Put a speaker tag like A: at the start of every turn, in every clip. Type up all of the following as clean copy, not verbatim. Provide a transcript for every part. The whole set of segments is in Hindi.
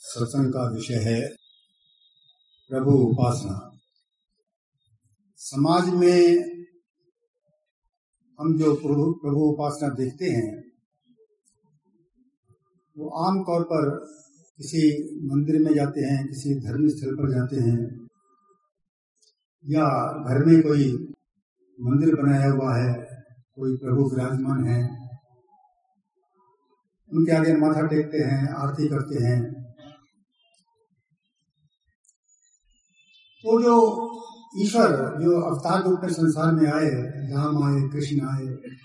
A: सत्संग का विषय है प्रभु उपासना। समाज में हम जो प्रभु उपासना देखते हैं वो आम तौर पर किसी मंदिर में जाते हैं, किसी धर्म स्थल पर जाते हैं, या घर में कोई मंदिर बनाया हुआ है, कोई प्रभु विराजमान है, उनके आगे माथा टेकते हैं, आरती करते हैं। तो जो ईश्वर जो अवतार रूप में संसार में आए, राम आए, कृष्ण आए,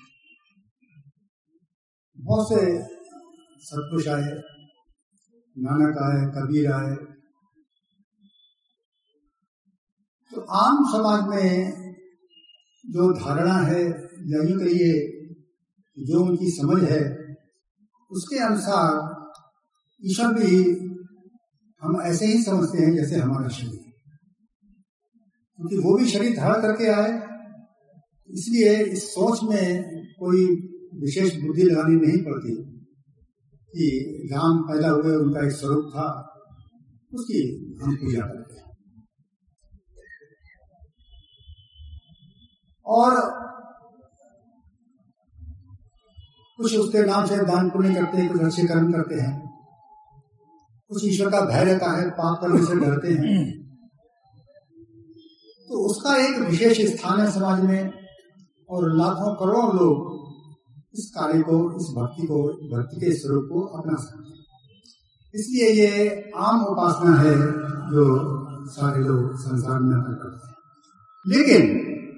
A: बहुत से सत्पुरुष आए, नानक आए, कबीर आए, तो आम समाज में जो धारणा है या यूं कहिए जो उनकी समझ है उसके अनुसार ईश्वर भी हम ऐसे ही समझते हैं जैसे हमारा शरीर, क्योंकि वो भी शरीर धारण करके आए। इसलिए इस सोच में कोई विशेष बुद्धि लगानी नहीं पड़ती कि राम पैदा हुए, उनका एक स्वरूप था, उसकी हम पूजा करते हैं। और कुछ उसके नाम से दान पुण्य करते हैं, कुछ अच्छे कर्म करते हैं, कुछ ईश्वर का भय रहता है, पाप करने से डरते हैं। तो उसका एक विशेष स्थान है समाज में, और लाखों करोड़ों लोग इस कार्य को, इस भक्ति के स्वरूप को अपना सकते हैं। इसलिए ये आम उपासना है जो सारे लोग संसार में करते हैं। लेकिन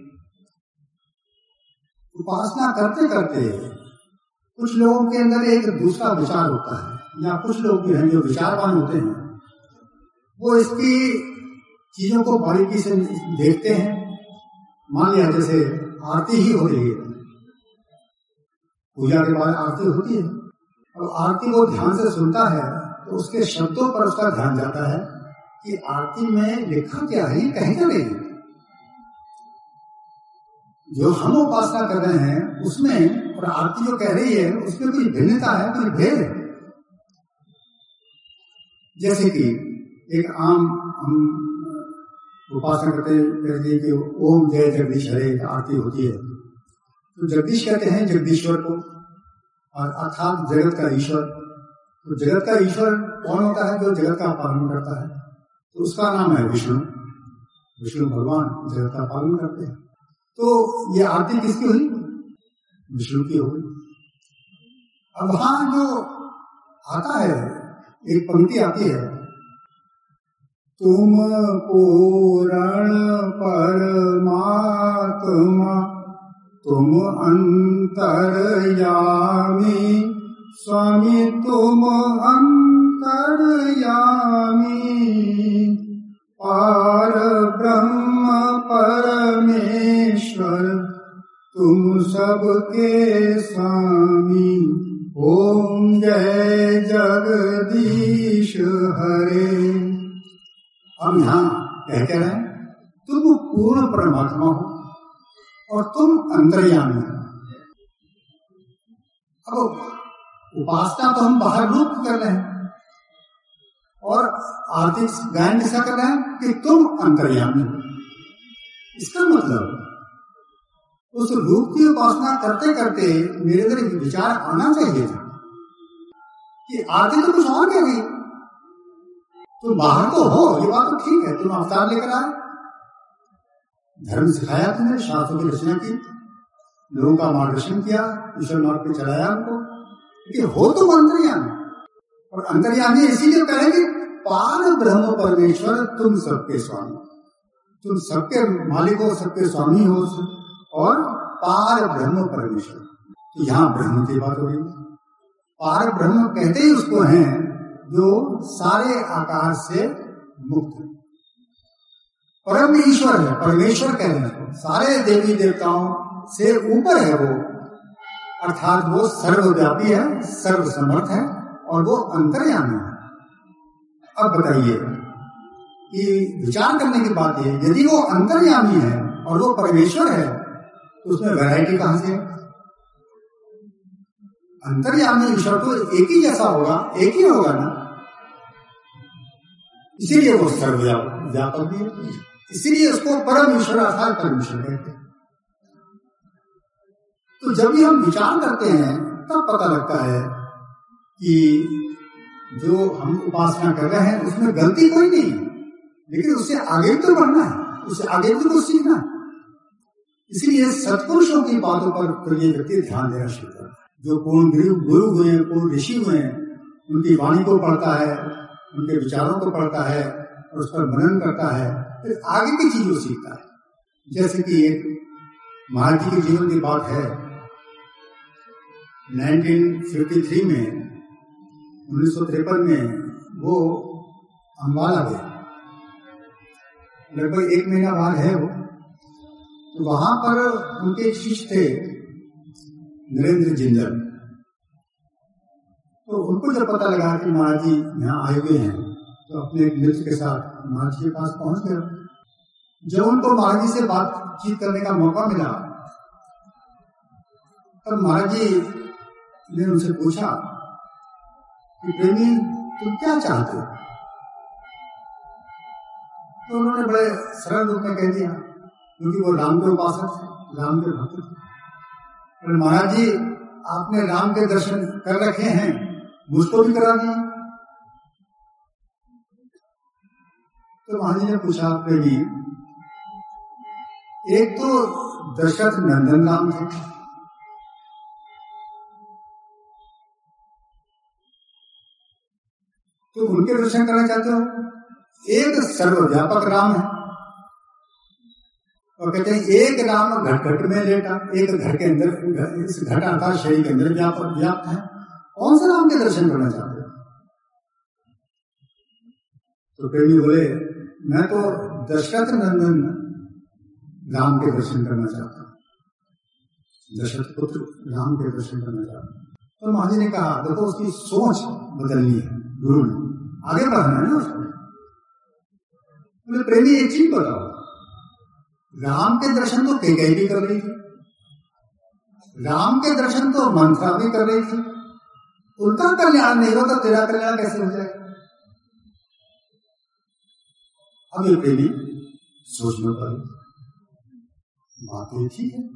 A: उपासना करते करते कुछ लोगों के अंदर एक दूसरा विचार होता है, या कुछ लोग जो हैं जो विचारवान होते हैं वो इसकी चीजों को बारीकी से देखते हैं। मान लिया जैसे आरती ही हो रही है, पूजा के बाद आरती होती है, और आरती वो ध्यान से सुनता है तो उसके शब्दों पर उसका ध्यान जाता है कि आरती में लिखा क्या है, कहीं ना नहीं जो हम उपासना कर रहे हैं उसमें और आरती जो कह रही है उसमें कोई भिन्नता है, कोई भेद है। जैसे कि एक आम हम उपासना करते हैं कि ओम जय जगदीश हरे आरती होती है, तो जगदीश कहते हैं जगदीश्वर को, और अर्थात जगत का ईश्वर। तो जगत का ईश्वर कौन होता है? जो जगत का पालन करता है, तो उसका नाम है विष्णु। विष्णु भगवान जगत का पालन करते हैं। तो ये आरती किसकी हुई? विष्णु की हुई। अब वहां जो आता है, एक पंक्ति आती है, तुम पूर्ण परमात्मा, तुम अंतर्यामी, स्वामी तुम अंतर्यामी, पार ब्रह्म परमेश्वर, तुम सबके स्वामी। ओम जय जगदीश हरे। हम यहाँ कहते हैं तुम पूर्ण परमात्मा हो और तुम अंतर्यामी हो। अब उपासना तो हम बाहर रूप कर रहे हैं, और आर्थिक गायन ऐसा कर रहे हैं कि तुम अंतर्यामी हो। इसका मतलब उस रूप की उपासना करते करते मेरे अंदर एक विचार आना चाहिए था कि आरती तो कुछ और कह रही, तुम बाहर तो हो, ये बात तो ठीक है, तुम अवतार लेकर आए, धर्म सिखाया तुमने, शास्त्रों की रचना की, लोगों का मार्गदर्शन किया, ईश्वर मार्ग पे चलाया उनको, लेकिन हो तुम अंतर्यामी। और अंतर्यामी इसीलिए कहेंगे पार ब्रह्म परमेश्वर, तुम सबके स्वामी, तुम सबके मालिक हो, सबके स्वामी हो, और पार ब्रह्म परमेश्वर। तो यहाँ ब्रह्म की बात हो रही है। पार ब्रह्म कहते ही उसको हैं जो सारे आकार से मुक्त है, परम ईश्वर है, परमेश्वर कह रहे हैं, सारे देवी देवताओं से ऊपर है वो, अर्थात वो सर्वव्यापी है, सर्वसमर्थ है, और वो अंतर्यामी है। अब बताइए कि विचार करने की बात है, यदि वो अंतर्यामी है और वो परमेश्वर है तो उसमें वैरायटी कहां से? अंतर्यामी ईश्वर तो एक ही जैसा होगा, एक ही होगा ना। इसीलिए वो सर्वव्यापक भी है, इसीलिए उसको परम ईश्वर अर्थात परमेश्वर कहते हैं। तो जब भी हम विचार करते हैं तब पता लगता है कि जो हम उपासना कर रहे हैं उसमें गलती कोई नहीं, लेकिन उससे आगे भी तो बढ़ना है, उससे आगे भी तो सीखना है। इसलिए सत्पुरुषों की बातों पर कोई व्यक्ति ध्यान देना शुरू करता है। जो पूर्ण गुरु हुए, पूर्ण ऋषि हुए, उनकी वाणी को पढ़ता है, उनके विचारों को पढ़ता है और उस पर मनन करता है, फिर आगे की चीजों को सीखता है। जैसे कि एक महाराज जी के जीवन की बात है। 1953 में 1953 में वो अम्बाला गए, लगभग 1 महीना बाद है वो। तो वहां पर उनके शिष्य थे नरेंद्र जिंदल। तो उनको जब पता लगा कि महाराज जी यहाँ आए हुए हैं, तो अपने एक मित्र के साथ महाराज जी के पास पहुंच गया। जब उनको महाराज जी से बातचीत करने का मौका मिला, तब महाराज जी ने उनसे पूछा कि प्रेमी तुम क्या चाहते हो? तो उन्होंने बड़े सरल रूप में कह दिया, क्योंकि वो राम के उपासक थे, राम के भक्त थे। महाराज जी आपने राम के दर्शन कर रखे हैं, मुझको भी करा दिए। तो महाराज जी ने पूछा, प्रेमी एक तो दशरथ नंदन राम थे, तो उनके दर्शन करना चाहते हो? एक सर्वव्यापक राम है, और कहते हैं एक राम घट घट में लेटा, एक घर के अंदर, इस घट अर्थात शरीर के अंदर व्याप्त है। कौन से राम के दर्शन करना चाहते हो? तो प्रेमी बोले, मैं तो दशरथ नंदन राम के दर्शन करना चाहता हूँ, दशरथ पुत्र राम के दर्शन करना चाहता हूँ। तो महाराज ने कहा, देखो उसकी सोच बदलनी है, गुरु ने आगे बढ़ना है ना उसको। प्रेमी एक चीज बताओ, राम के दर्शन तो कैकेयी भी कर रही थी, राम के दर्शन तो मंथरा भी कर रही थी। उनका कल्याण नहीं हो तो तेरा कल्याण कैसे हो जाएगा? अब ये प्रेमी सोचना पड़े, बात तो ठीक है।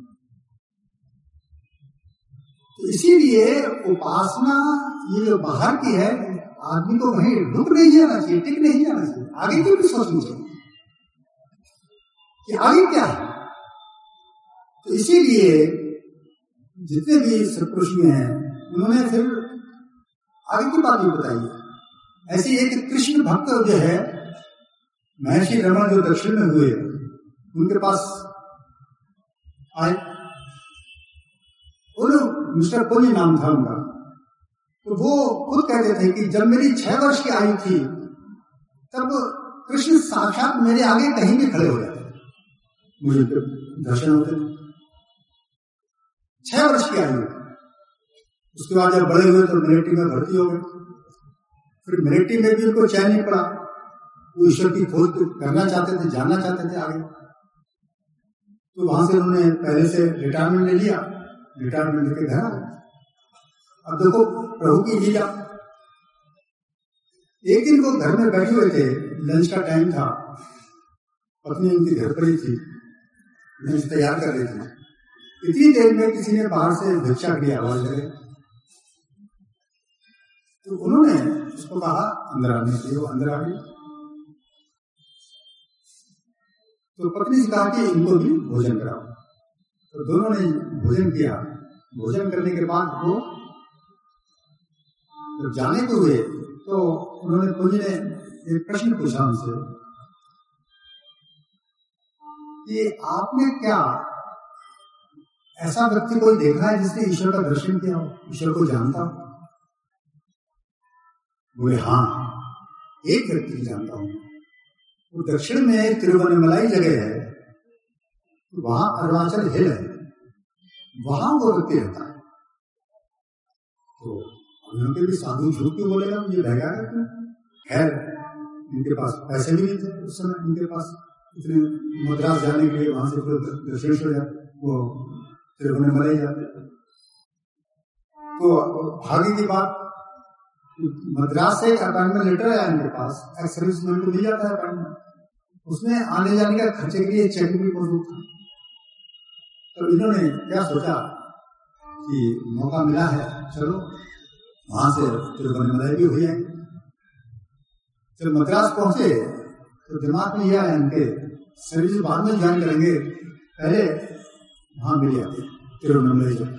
A: तो इसीलिए उपासना ये जो बाहर की है, आदमी को वहीं रुक नहीं जाना चाहिए, टिक नहीं जाना चाहिए, आगे की भी सोचनी चाहिए कि आगे क्या है। तो इसीलिए जितने भी सत्पुरुष हैं उन्होंने फिर आगे की बात भी बताई है। ऐसी एक कृष्ण भक्त जो है, महर्षि रमन जो दक्षिण में हुए, उनके पास आए, मिस्टर पुण्य नाम था उनका। तो वो खुद कहते थे कि जब मेरी 6 वर्ष की आयु थी, तब कृष्ण साक्षात मेरे आगे कहीं भी खड़े हो जाते, मुझे दर्शन होते थे। 6 वर्ष की आयु। उसके बाद जब बड़े हुए तो मिलिट्री में भर्ती हो गए। फिर मिलिट्री में भी उनको चैन नहीं पड़ा, वो ईश्वर की खोज करना चाहते थे, जानना चाहते थे आगे। तो वहां से उन्होंने पहले से रिटायरमेंट ले लिया, रिटायरमेंट लेके घर आ गए। अब देखो प्रभु की लीला। एक दिन वो घर में बैठे हुए थे, लंच का टाइम था, पत्नी उनकी घर पर ही थी, लंच तैयार कर रही थी। इतनी देर में किसी ने बाहर से भिक्षा की आवाज लगे, तो उन्होंने उसको कहा अंदर आने के लिए, वो अंदर आ गई। तो पत्नी से कहा कि इनको भी भोजन कराओ। तो दोनों ने भोजन किया। भोजन करने के बाद वो जब जाने को हुए तो उन्होंने पुण्य ने एक प्रश्न पूछा उनसे कि आपने क्या ऐसा व्यक्ति कोई देखा है जिसने ईश्वर का दर्शन किया हो, ईश्वर को जानता हो? बोले हाँ, एक व्यक्ति को जानता हूं। वो दक्षिण में तिरुवन्नमलाई जगह है, तो वहां अरुणाचल हिल है, वहां वो व्यक्ति रहता है। तो उनके भी साधु झूठ क्यों बोलेगा, ये बहगा है क्यों? खैर इनके पास पैसे भी नहीं थे उस समय, इनके पास इतने मद्रास जाने के लिए, वहां से दक्षिणेश्वर वो तिरुवन्नमलाई जाते। तो भाग्य की बात, मद्रास से एक अपॉइंटमेंट लेटर आया इनके पास, एक्स सर्विसमैन को मिल जाता है अपॉइंटमेंट, उसमें आने जाने का खर्चे के लिए चेक भी मौजूद था। तो इन्होंने क्या सोचा कि मौका मिला है, चलो वहां से तिरुवन्नमलाई भी हुई है। जब मद्रास पहुंचे तो दिमाग में यह है इनके सर्विस बाद में ज्वाइन करेंगे, पहले वहां मिल जाते तिरुवन्नमलाई। जब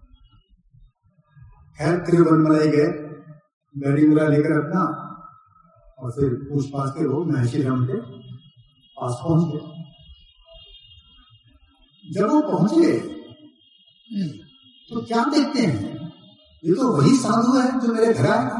A: खैर तिरुवन्नमलाई गए, गाड़ी घोड़ा लेकर अपना, और फिर पूछ पाछ के लोग महर्षि रमन के पास पहुंच गए। जब वो पहुंचे तो क्या देखते हैं, ये तो वही साधु है जो मेरे घर आया।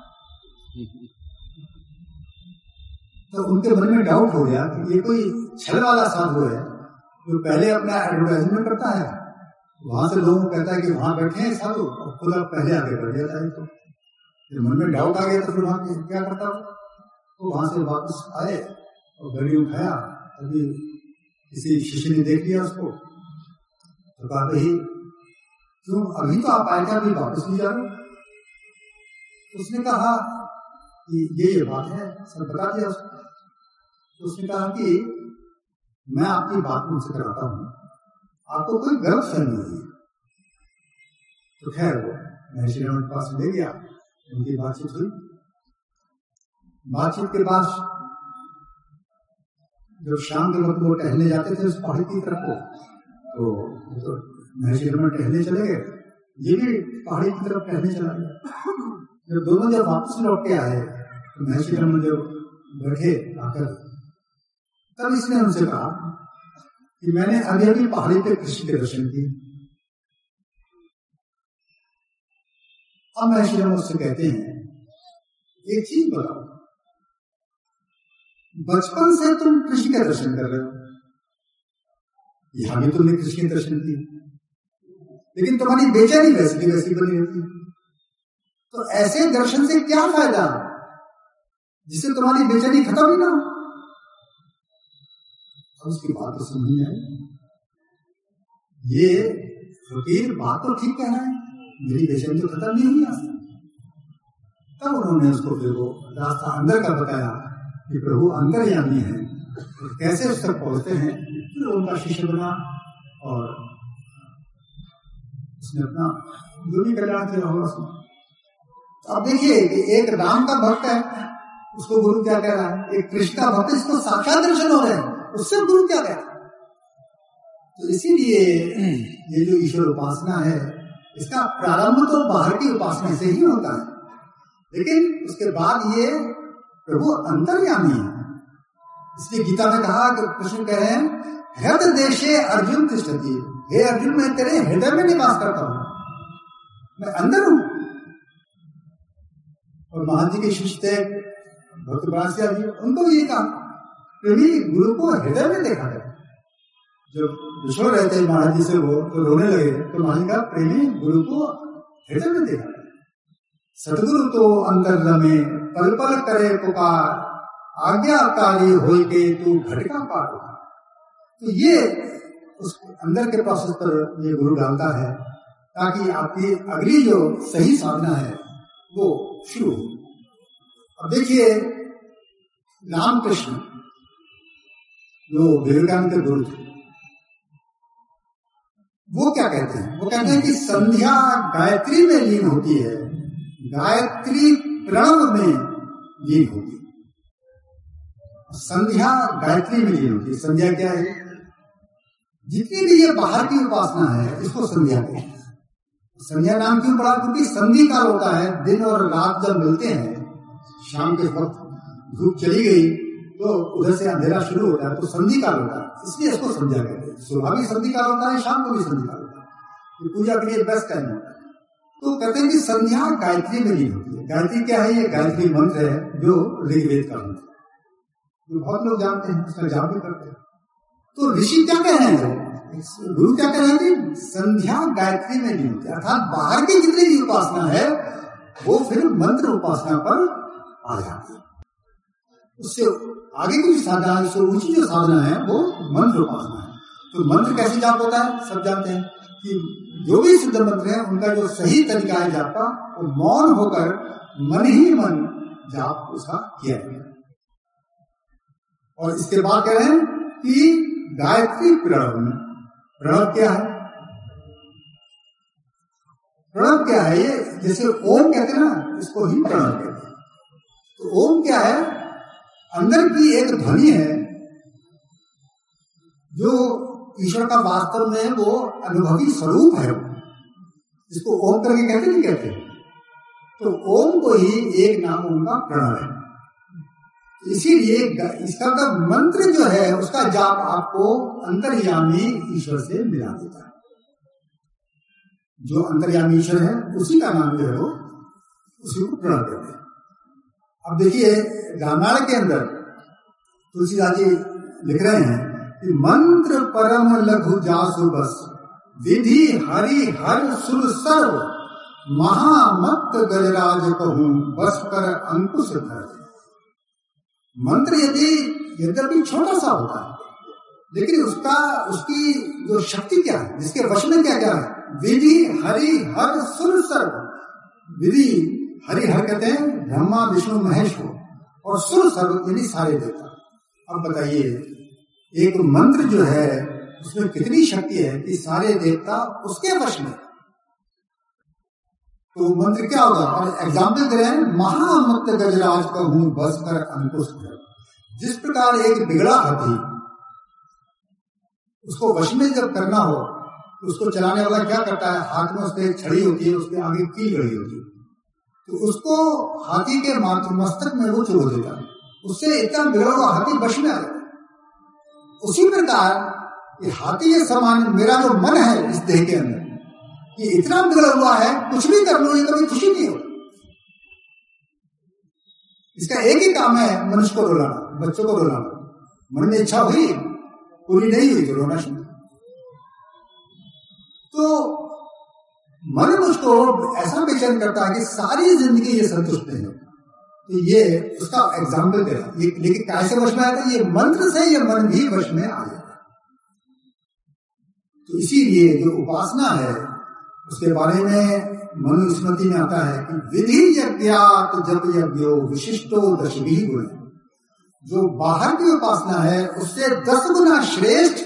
A: तो उनके मन में डाउट हो गया कि ये कोई छल वाला साधु है जो पहले अपना एडवर्टाइजमेंट करता है, वहां से लोगों को कहता है कि वहां बैठे हैं साधु, और खुद पहले आगे बढ़ जाता है। तो मन में डाउट आ गया तो फिर वहां क्या करता हो। तो वहां से वापस आए और गाड़ी उठाया, अभी किसी शिष्य ने देख लिया उसको, तो कहा भाई क्यों अभी तो आप आए थे, अभी वापस नहीं जा रहे। तो उसने कहा कि ये बात है, सब बता दिया उसको। तो उसने कहा कि मैं आपकी बात उनसे कराता हूं, आपको कोई गलत फहमी नहीं है। तो खैर वो महर्षि रमन के पास ले गया, उनकी बातचीत हुई। बातचीत के बाद जब शाम के वक्त वो टहलने जाते थे उस पहाड़ी की तरफ को, तो महर्षि रमन टहलने चले गए, ये भी पहाड़ी की तरफ टहलने चला गया। जब दोनों जब वापस लौट के आए तो महर्षि रमन जब बैठे आकर, तब इसने उनसे कहा कि मैंने अभी अभी पहाड़ी पे कृष्ण के दर्शन किए। अब महर्षि रमन उससे कहते हैं, एक चीज बताओ, बचपन से तुम कृष्ण के दर्शन कर रहे हो, यहां भी तुमने कृष्ण के दर्शन किए, लेकिन तुम्हारी बेचैनी वैसी की वैसी बनी रहती। तो ऐसे दर्शन से क्या फायदा जिससे तुम्हारी बेचैनी खत्म ही ना हो। उसकी बात तो समझ नहीं आई, ये फकीर बात तो ठीक कह रहा है, मेरी बेचैनी तो खत्म नहीं हुई आज। तब उन्होंने उसको फिर वो रास्ता अंदर का बताया कि प्रभु अंतर्यामी है और कैसे उस तक पहुंचते हैं। फिर उनका शिष्य बना और उसने अपना जो भी कल्याण किया होगा उसने। अब देखिए कि एक राम का भक्त है, उसको गुरु क्या कह रहा है, एक कृष्ण का भक्त इसको साक्षात दर्शन हो रहे हैं, उससे गुरु क्या कह रहा है। तो इसीलिए ये जो ईश्वर उपासना है, इसका प्रारंभ तो बाहर की उपासना से ही होता है, लेकिन उसके बाद ये प्रभु अंतर्यामी है। इसलिए गीता में कहा कि कृष्ण कह रहे हैं, हृदय देशे अर्जुन तिष्ठति, हे अर्जुन मैं तेरे हृदय में निवास करता हूं, मैं अंदर हूं। और महान जी के शिष्य थे भक्त ब्राह्मण जी, उनको ये कहा प्रेमी गुरु को हृदय में देखा है। जब विश्व रहते महाराज जी से वो तो रोने लगे, तो महाराज का प्रेमी गुरु को हृदय में देखा है। सतगुरु तो अंदर रमे पल पल करे पुकार, आज्ञाकारी होई के तू घटका पार। तो ये उस अंदर के प्रोसेस पर ये गुरु डालता है ताकि आपकी अगली जो सही साधना है वो शुरू हो। अब देखिए रामकृष्ण जो विवेकानंद के गुरु थे, वो क्या कहते हैं, वो कहते हैं कि संध्या गायत्री में लीन होती है, गायत्री प्रणव में लीन होती है। संध्या गायत्री में लीन होती है। संध्या क्या है, जितनी भी ये बाहर की उपासना है इसको संध्या कहते हैं। संध्या नाम क्यों पड़ा, क्योंकि संधि काल होता है, दिन और रात जब मिलते हैं, शाम के वक्त धूप चली गई तो उधर से अंधेरा शुरू होता है, तो संधि काल होता है, इसलिए इसको संध्या कहते हैं। सुबह भी संधि काल होता है, शाम को भी संधि काल होता है, ये पूजा के लिए बेस्ट टाइम होता है। तो कहते हैं कि संध्या गायत्री में लीन होती है। गायत्री क्या है, ये गायत्री मंत्र है जो ऋग्वेद का मंत्र है, जो बहुत लोग जानते हैं, उसका जाप भी करते हैं। तो ऋषि क्या कह रहे हैं, गुरु क्या कह रहे हैं कि संध्या गायत्री में लीन होती है, अर्थात बाहर की जितनी भी उपासना है वो फिर मंत्र उपासना पर आ जाती है। उससे आगे की साधना, उससे ऊंची जो साधना है वो मंत्र उपासना है। तो मंत्र कैसे जाप होता है, सब जानते हैं कि जो भी सिद्ध मंत्र है उनका जो सही तरीका है जाप का, वो मौन होकर मन ही मन जाप उसका किया गया। और इसके बाद कह रहे हैं कि गायत्री प्रणव। प्रणव क्या है? प्रणव क्या है? ये जैसे ओम कहते हैं ना, इसको ही प्रणव कहते हैं। तो ओम क्या है? अंदर की एक ध्वनि है जो ईश्वर का वास्तव में वो अनुभवी स्वरूप है, जिसको ओम करके कहते नहीं कहते। तो ओम को ही एक नाम उनका प्रणव है। इसीलिए इसका का मंत्र जो है उसका जाप आपको अंतर्यामी ईश्वर से मिला देता है। जो अंतर्यामी ईश्वर है उसी का नाम जो है वो उसी को प्रणव कहते हैं। अब देखिए रामायण के अंदर तुलसीदास जी लिख रहे हैं कि मंत्र परम लघु जासु बस, विधि हरि हर सुर सर्व, महामत्त गजराज कहूं बस कर अंकुश धर। मंत्र यद्यपि छोटा सा होता है, लेकिन उसकी जो शक्ति क्या है, जिसके वश में क्या क्या है? विधि हरि हर सुर सर्व। विधि हरि हर कहते हैं ब्रह्मा विष्णु महेश को, और सुर सर्व यानी सारे देवता। अब बताइए एक मंत्र जो है उसमें कितनी शक्ति है कि सारे देवता उसके वश में। तो मंत्र क्या होगा? और एग्जाम्पल दे रहे हैं, महामत्त गजराज कहूं बस कर अंकुश धर। जिस प्रकार एक बिगड़ा हाथी, उसको वश में जब करना हो तो उसको चलाने वाला क्या करता है? हाथ में उसके छड़ी होती है, उसके आगे कील गड़ी होती है, तो उसको हाथी के मस्तक में वो चुभो देता है, उससे इतना बिगड़ा हुआ हाथी वश में आ जाता है। उसी प्रकार ये हाथी के समान मेरा जो मन है इस देह के अंदर, ये इतना बिगड़ा हुआ है, कुछ भी कर लो ये कभी खुशी नहीं हो। इसका एक ही काम है मनुष्य को रुलाना, बच्चों को रुलाना। मन में इच्छा हुई, पूरी नहीं हुई तो रोना शुरू। तो मन मुझको ऐसा बेचैन करता है कि सारी जिंदगी ये संतुष्ट नहीं होता। तो ये उसका एग्जाम्पल दे रहा है। लेकिन कैसे वश में आता है? ये मंत्र से ये मन भी वश में आ जाता है। तो इसीलिए जो उपासना है उसके बारे में मनुस्मृति में आता है कि विधि यज्ञात जप यज्ञो विशिष्टो दशभिः गुण। जो बाहर की उपासना है उससे 10 गुना श्रेष्ठ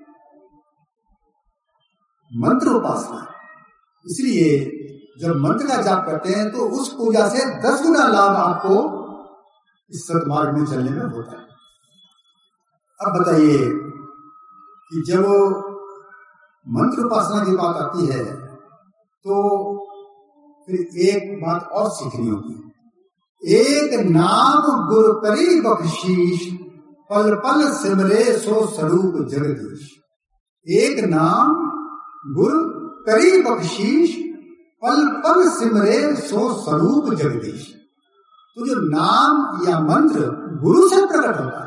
A: मंत्र उपासना है। इसलिए जब मंत्र का जाप करते हैं तो उस पूजा से 10 गुना लाभ आपको इस सत्मार्ग में चलने में होता है। अब बताइए कि जब मंत्र उपासना की बात आती है तो फिर एक बात और सीखनी होगी। एक नाम गुरु करी बख्शीश, पल पल सिमरे सो स्वरूप जगदीश। एक नाम गुरु करी बख्शीश, पल पल सिमरे सो स्वरूप जगदीश। तो जो नाम या मंत्र गुरु से प्रकट होता है।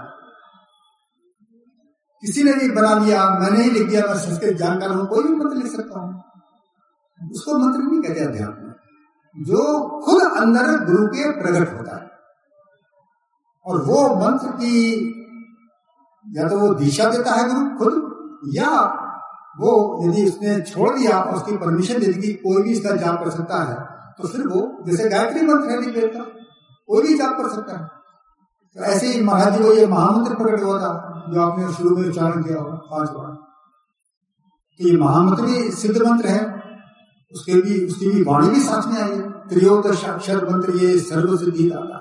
A: किसी ने भी बना लिया, मैंने ही लिख दिया, मैं संस्कृत जानकार हूं, कोई भी मंत्र लिख सकता हूं, उसको मंत्र नहीं कहते अध्यात्म। जो खुद अंदर गुरु के प्रकट होता है, और वो मंत्र की या तो वो दिशा देता है गुरु खुद, या वो यदि उसने छोड़ दिया और उसकी परमिशन दे दी कि कोई भी इसका जाप कर सकता है, तो फिर वो जैसे गायत्री मंत्र है ऋग्वेद का, कोई भी जाप कर सकता है। तो ऐसे ही महाराज जी को ये महामंत्र प्रकट हुआ था जो आपने शुरू में उच्चारण किया होगा 5 बार। तो ये महामंत्र भी सिद्ध मंत्र है, उसकी भी वाणी भी साथ में आई है। त्रियोदश अक्षर मंत्र ये सर्व सिद्धि दाता।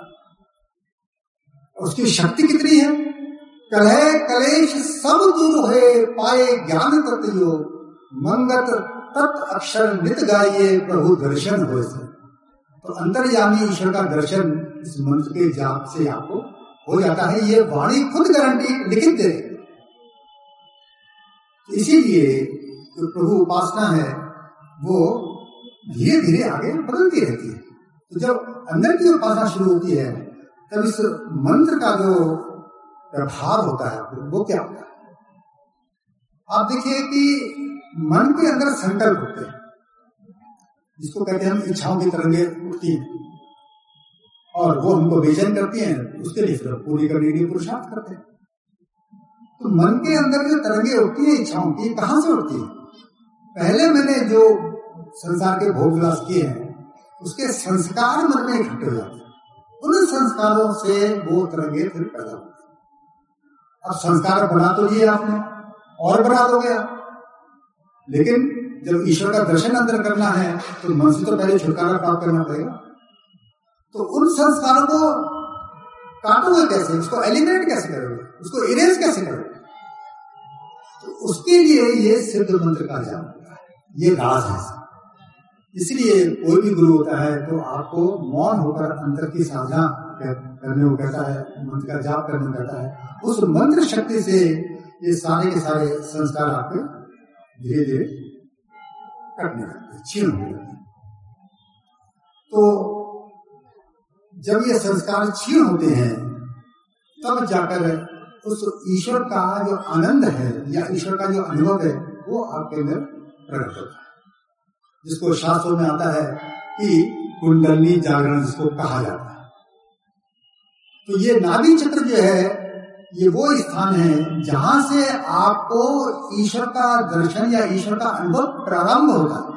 A: उसकी शक्ति कितनी है? कलह कलेश सब दूर होए, पाए ज्ञान तत्व योग, मंगत तत् अक्षर नित गाइए, प्रभु दर्शन होए। तो अंतर्यामी ईश्वर का दर्शन इस मंत्र के जाप से आपको हो जाता है। ये वाणी खुद गारंटी लिखित दे। इसीलिए जो प्रभु उपासना है वो धीरे धीरे आगे बदलती रहती है। तो जब अंदर की उपासना शुरू होती है तब इस मंत्र का जो प्रभाव होता है वो क्या होता है? आप देखिए कि मन के अंदर संकल्प होते हैं, जिसको कहते हैं हम इच्छाओं की तरंगे उठती हैं और वो हमको बेचैन करती हैं। उसके लिए फिर पूरी करने के लिए पुरुषार्थ करते हैं। तो मन के अंदर जो तरंगे उठती है इच्छाओं की, कहां से उठती है? पहले मैंने जो संसार के भोग विलास किए हैं उसके संस्कार मन में इकट्ठे हो जाते हैं, उन संस्कारों से वो तरंगे फिर पैदा होते हैं। अब संस्कार बना तो लिए आपने और बना दोगे आप, लेकिन जब ईश्वर का दर्शन अंदर करना है तो मन से तो पहले छुटकारा प्राप्त करना पड़ेगा। तो उन संस्कारों को काटोगे कैसे, उसको एलिमिनेट कैसे करोगे, उसको इरेज कैसे करोगे? तो उसके लिए ये सिद्ध मंत्र का जाप होता है, ये राज है। इसलिए कोई भी गुरु होता है तो आपको मौन होकर अंतर की साधना करने को कहता है, मंत्र का जाप करने को कहता है। उस मंत्र शक्ति से ये सारे के सारे संस्कार आपके धीरे धीरे कटने लगते, क्षीण होने लगते। तो जब ये संस्कार क्षीण होते हैं तब जाकर उस ईश्वर का जो आनंद है या ईश्वर का जो अनुभव है वो आपके अंदर प्रकट होता है, जिसको शास्त्रों में आता है कि कुंडली जागरण जिसको कहा जाता है। तो ये नाभि चक्र जो है ये वो स्थान है जहां से आपको ईश्वर का दर्शन या ईश्वर का अनुभव प्रारंभ होता है।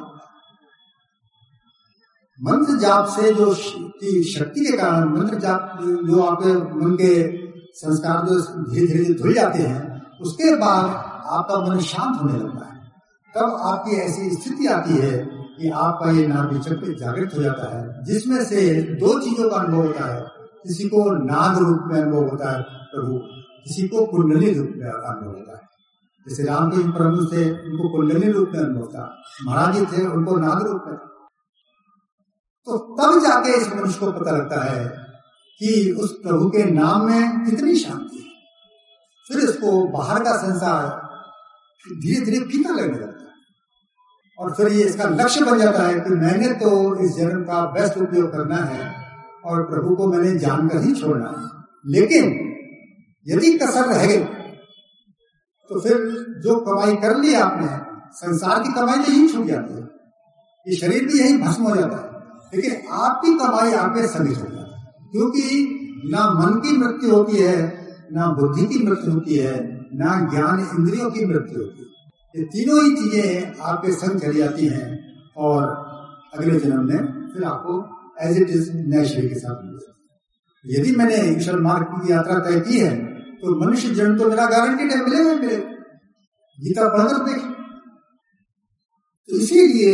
A: मंत्र जाप से जो शक्ति के कारण मंत्र जाप जो आपके मन के संस्कार जो धीरे धीरे धुल जाते हैं, उसके बाद आपका मन शांत होने लगता है। तब आपकी ऐसी स्थिति आती है कि आपका ये नाभि चक्र जागृत हो जाता है, जिसमें से दो चीजों का अनुभव होता है। किसी को नाद रूप में अनुभव होता है प्रभु, किसी को कुंडली रूप में अनुभव होता है। जैसे रामकृष्ण प्रभु थे, उनको कुंडली रूप में अनुभव था, महाराज जी थे, उनको नाद रूप में। तो तब जाके इस मनुष्य को पता लगता है कि उस प्रभु के नाम में कितनी शांति है। फिर इसको बाहर का संसार धीरे धीरे फीका लगने लगता है, और फिर ये इसका लक्ष्य बन जाता है कि मैंने तो इस जन्म का बेस्ट उपयोग करना है और प्रभु को मैंने जानकर ही छोड़ना है। लेकिन यदि कसर रह गई तो फिर जो कमाई कर ली आपने, संसार की कमाई तो यही छूट जाती है, ये शरीर भी यही भस्म हो जाता है, लेकिन आपकी कमाई आपके सभी छूट जाती है। क्योंकि ना मन की मृत्यु होती है, ना बुद्धि की मृत्यु होती है, ना ज्ञान इंद्रियों की मृत्यु होती है। ये तीनों ही चीजें आपके संग चली जाती हैं और अगले जन्म में फिर आपको एज इट इज नए शरीर के साथ मिल जाती है। यदि मैंने ईश्वर मार्ग की यात्रा तय की है तो मनुष्य जन्म तो मेरा गारंटीड है, मिलेगा मिलेगा, गीता पढ़कर देखें। तो इसीलिए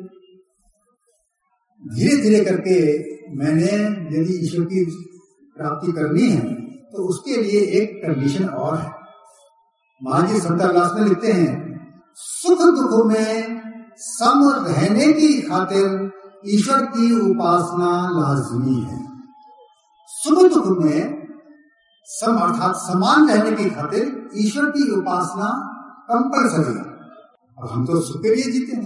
A: धीरे धीरे करके मैंने यदि ईश्वर की प्राप्ति करनी है तो उसके लिए एक कंडीशन और है। महाराज जी संत रविदास में लिखते हैं, सुख दुख में सम रहने की खातिर ईश्वर की उपासना लाजमी है। सुख दुख में सम अर्थात समान रहने की खातिर ईश्वर की उपासना कंपलसरी है। अब हम तो सुख के लिए जीते हैं,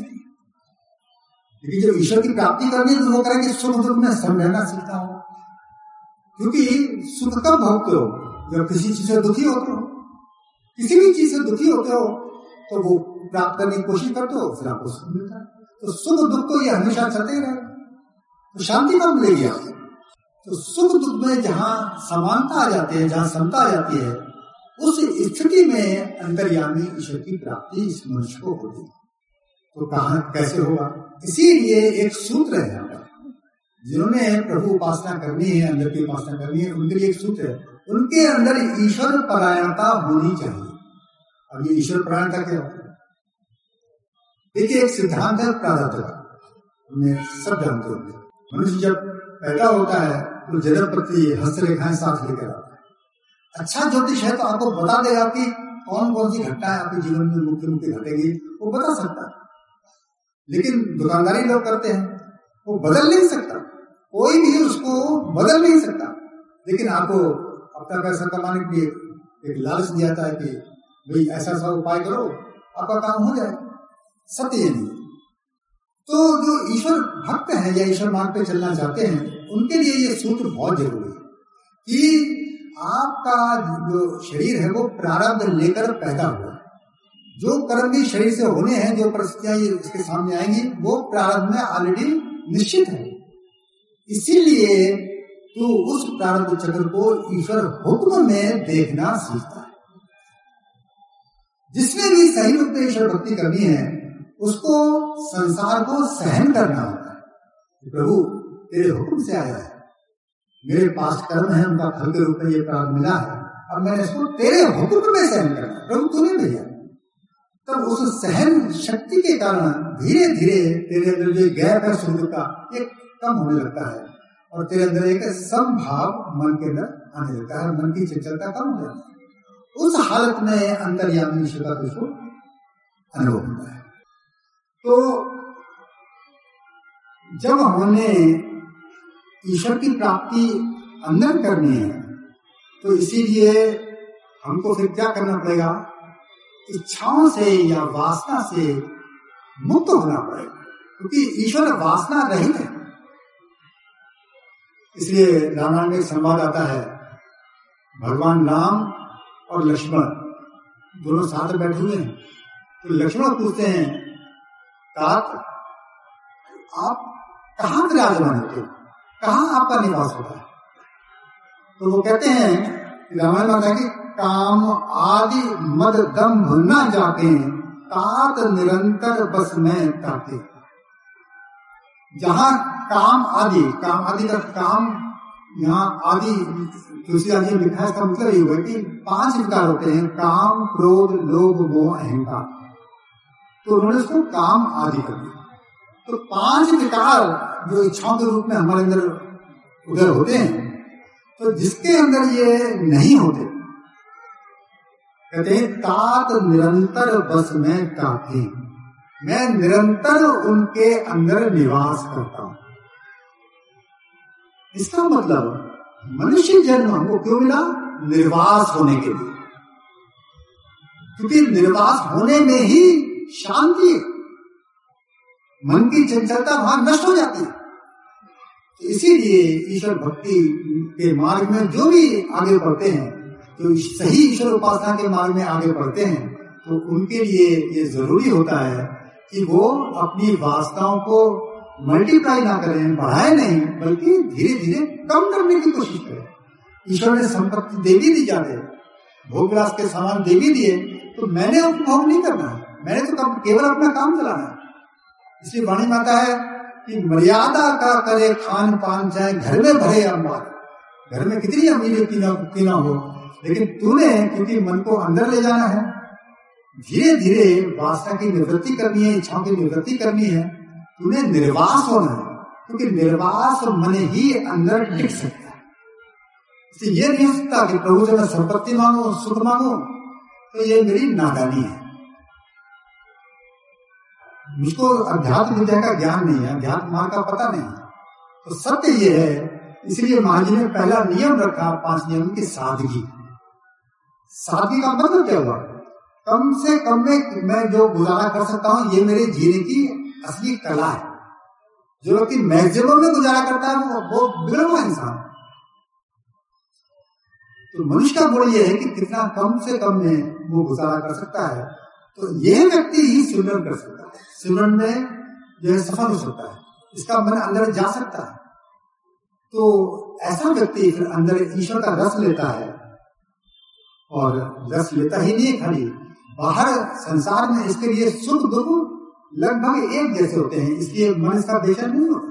A: लेकिन जब ईश्वर की प्राप्ति करनी है तो वो करेंगे सुख दुख में सम रहना सीखता हो। क्योंकि सुख कब भोगते हो? जब किसी चीज से दुखी होते हो, किसी भी चीज से दुखी होते हो तो वो प्राप्त करने की कोशिश करते हो, फिर आपको सुख मिलता है। तो सुख दुख तो ये हमेशा चलते ही रहेगा, तो शांति कब मिलेगी आपको? तो सुख दुख में जहां समानता आ जाती है, जहां समता आ जाती है, उस स्थिति में अंतर्यामी ईश्वर की प्राप्ति इस मनुष्य को होती है। तो कहां कैसे होगा? इसीलिए एक सूत्र है यहाँ पर, जिन्होंने प्रभु उपासना करनी है, अंदर की उपासना करनी है, उनके लिए एक सूत्र है, उनके अंदर ईश्वर परायणता होनी चाहिए। अब ये ईश्वर परायणता क्या होती है? देखिए, एक सिद्धांत है प्रारब्ध का, हमने सब जानते होंगे। मनुष्य जब पैदा होता है तो जन्म प्रति हस्तरेखाएं साथ लेकर आता है। अच्छा ज्योतिष है तो आपको बता देगा कि कौन कौन सी घटनाएं आपके जीवन में मुख्य मुख्य घटेगी, वो बता सकता है। लेकिन दुकानदारी लोग करते हैं, वो बदल नहीं सकता, कोई भी उसको बदल नहीं सकता। लेकिन आपको अपना पैसा कमाने के लिए एक लालच दिया जाता है कि भाई ऐसा ऐसा उपाय करो, आपका काम हो जाए। सत्य ये नहीं। तो जो ईश्वर भक्त हैं या ईश्वर मार्ग पे चलना चाहते हैं, उनके लिए ये सूत्र बहुत जरूरी है कि आपका जो शरीर है वो प्रारब्ध लेकर पैदा हुआ है। जो कर्म भी शरीर से होने हैं, जो परिस्थितियां इसके सामने आएंगी, वो प्रारब्ध में ऑलरेडी निश्चित है। इसीलिए तो उस प्रारब्ध चक्र को ईश्वर हुक्म में देखना सीखता है। जिसने भी सही रूप में ईश्वर भक्ति करनी है, उसको संसार को सहन करना होता है। प्रभु तेरे हुक्म से आया है, मेरे पास कर्म है, उनका फल के रूप में ये प्राप्त मिला है, अब मैंने इसको तेरे हुक्म में सहन करना। प्रभु तूने भैया, तब उस सहन शक्ति के कारण धीरे धीरे तेरे अंदर जो गैप है सुख का ये कम होने लगता है और तेरे अंदर एक समभाव मन के अंदर आने लगता है, मन की चंचलता कम हो जाती है। उस हालत में अंतर्यामी ईश्वर का तुझको अनुभव होता है। तो जब हमने ईश्वर की प्राप्ति अंदर करनी है तो इसीलिए हमको फिर क्या करना पड़ेगा, इच्छाओं से या वासना से मुक्त होना पड़ेगा, क्योंकि ईश्वर वासना रहित है। इसलिए रामायण में संवाद आता है, भगवान राम और लक्ष्मण दोनों साथ बैठे हुए हैं, तो लक्ष्मण पूछते हैं तात आप कहाँ विराजमान होते हो, कहाँ आपका निवास होता है? तो वो कहते हैं रामायण में आता है कि काम आदि मद दम्भ न जाते तात निरंतर बस में ताते। जहां काम आदि का काम, यहाँ आदि तुलसीदास जी लिखा है, इसका मतलब ये हुआ कि 5 विकार होते हैं, काम क्रोध लोभ मोह अहंकार, तो उन्होंने उसको काम आदि कर दिया। तो 5 विकार जो इच्छाओं के रूप में हमारे अंदर उधर होते हैं, तो जिसके अंदर ये नहीं होते कहते हैं तात निरंतर बस में ताते, मैं निरंतर उनके अंदर निवास करता हूं। इसका मतलब मनुष्य जन्म हमको क्यों मिला? निर्वास होने के लिए, क्योंकि निर्वास होने में ही शांति है, मन की चंचलता वहां नष्ट हो जाती है। तो इसीलिए ईश्वर भक्ति के मार्ग में जो भी आगे बढ़ते हैं, जो सही ईश्वर उपासना के मार्ग में आगे बढ़ते हैं, तो उनके लिए ये जरूरी होता है कि वो अपनी वासनाओं को मल्टीप्लाई ना करें, बढ़ाए नहीं, बल्कि धीरे धीरे कम करने की कोशिश करें। ईश्वर ने संपत्ति देवी दी जाते, भोग विलास के सामान देवी दिए, तो मैंने उपभोग नहीं करना है, मैंने तो केवल अपना काम चलाना है। इसलिए वाणी में आता है कि मर्यादा का करे खान पान, चाहे घर में भरे अम्बार, घर में कितनी अमीरी क्यों ना हो, लेकिन तूने क्योंकि मन को अंदर ले जाना है, धीरे धीरे वासना की निवृत्ति करनी है, इच्छाओं की निवृत्ति करनी है, तूने निर्वास होना है, क्योंकि निर्वास मन ही अंदर टिक सकता है। इसलिए ये नहीं हो सकता कि प्रभु से मैं संपत्ति मांगू, सुख मांगू, तो ये मेरी नादानी है, मुझको अध्यात्म विद्या का ज्ञान नहीं है, अध्यात्म मार्ग का पता नहीं है। तो सत्य ये है, इसलिए महाराज जी ने पहला नियम रखा 5 नियम की सादगी। सादगी का मतलब क्या हुआ? कम से कम में मैं जो गुजारा कर सकता हूं, ये मेरे जीने की असली कला है। जो व्यक्ति मैक्सिमम में गुजारा करता है वो बिगड़ा हुआ इंसान। तो मनुष्य का गुण ये है कि कितना कम से कम में वो गुजारा कर सकता है, तो यह व्यक्ति ही सिमरन कर सकता है, सिमरन में जो है सफल हो सकता है, इसका मन अंदर जा सकता है। तो ऐसा व्यक्ति फिर अंदर ईश्वर का रस लेता है, और रस लेता ही नहीं खाली, बाहर संसार में इसके लिए सुख दुख लगभग एक जैसे होते हैं, इसलिए मन इसका बेचैन नहीं होता।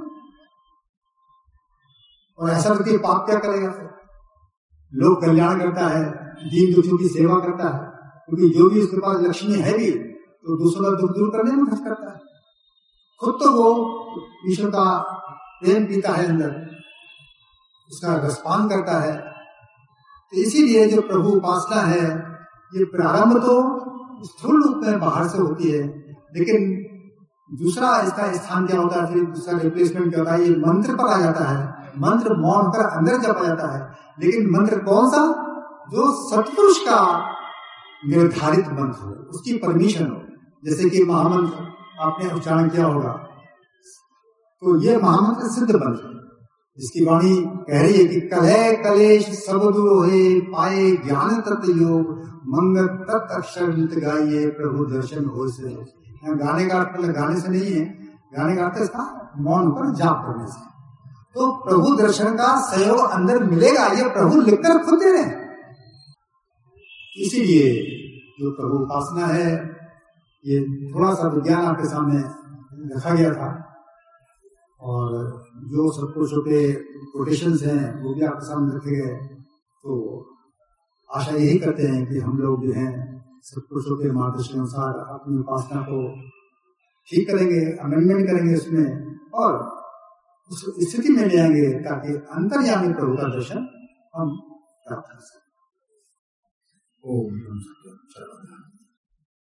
A: और ऐसा व्यक्ति पाप क्या करेगा? फिर लोक कल्याण करता है, दीन दुखियों की सेवा करता है, क्योंकि जो भी उसके पास लक्ष्मी है भी तो दूसरों का दुख दूर करने में खर्च करता है। खुद तो वो ईश्वर का प्रेम पीता है, अंदर उसका रसपान करता है। तो इसीलिए जो प्रभु उपासना है, ये प्रारंभ तो स्थूल रूप में बाहर से होती है, लेकिन दूसरा इसका स्थान क्या होता है, फिर दूसरा रिप्लेसमेंट क्या होता है, ये मंत्र पर आ जाता है। मंत्र मौन होकर अंदर जपा जाता है, लेकिन मंत्र कौन सा? जो सत्पुरुष का निर्धारित मंत्र हो, उसकी परमिशन हो। जैसे कि महामंत्र आपने उच्चारण किया होगा, तो ये महामंत्र सिद्ध मंत्र, जिसकी वाणी कह रही है कि कलह कलेश सब दूर होए, पाए ज्ञान तत्व योग, मंगल तत् अक्षर नित गाइए, प्रभु दर्शन हो से। गाने का अर्थ गाने से नहीं है, गाने का अर्थ इसका मौन पर जाप करने से। तो प्रभु दर्शन का सहयोग अंदर मिलेगा, ये प्रभु लिखकर खुद दे रहे हैं। इसीलिए जो प्रभु उपासना है, ये थोड़ा सा विज्ञान आपके सामने रखा गया था और जो सत्पुरुषों के कोटेशंस हैं वो भी आपके सामने रखे गए। तो आशा यही करते हैं कि हम लोग जो हैं सत्पुरुषों के मार्गदर्शन अनुसार अपनी उपासना को ठीक करेंगे, अमेंडमेंट करेंगे उसमें और उस स्थिति में ले आएंगे ताकि अंतर्यामी प्रभु का दर्शन हम प्राप्त कर सकें। ओम